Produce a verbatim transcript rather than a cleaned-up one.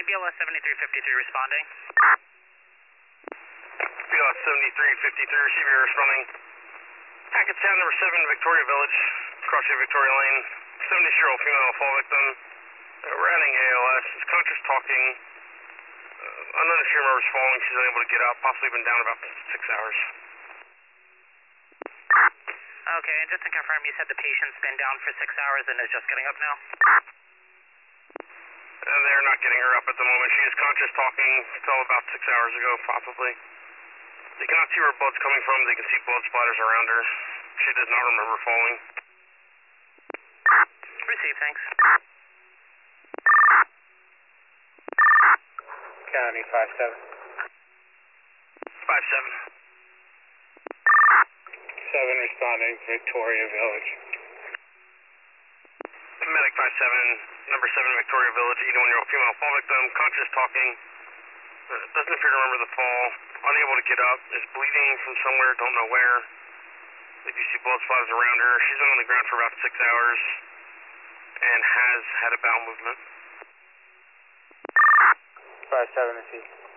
nine, B L S seventy-three fifty-three responding. B L S seventy-three fifty-three, receiver responding. Packet sound number seven, Victoria Village, crossing Victoria Lane. seventy-year-old female fall victim. Uh, we're adding A L S. She's conscious talking. Uh, unknown if she remembers falling. She's unable to get up. Possibly been down about six hours. Okay, and just to confirm, you said the patient's been down for six hours and is just getting up now? And they're not getting her up at the moment. She is conscious talking until about six hours ago, possibly. They cannot see where blood's coming from. They can see blood splatters around her. She does not remember falling. Receive, thanks. County five seven. five seven. seven responding, Victoria Village. Medic five seven, number seven, Victoria Village, eighty-one-year-old female fall victim, conscious talking, uh, doesn't appear to remember the fall, unable to get up, is bleeding from somewhere, don't know where. They do see blood splatters around her. She's been on the ground for about six hours and has had a bowel movement. five seven, receive.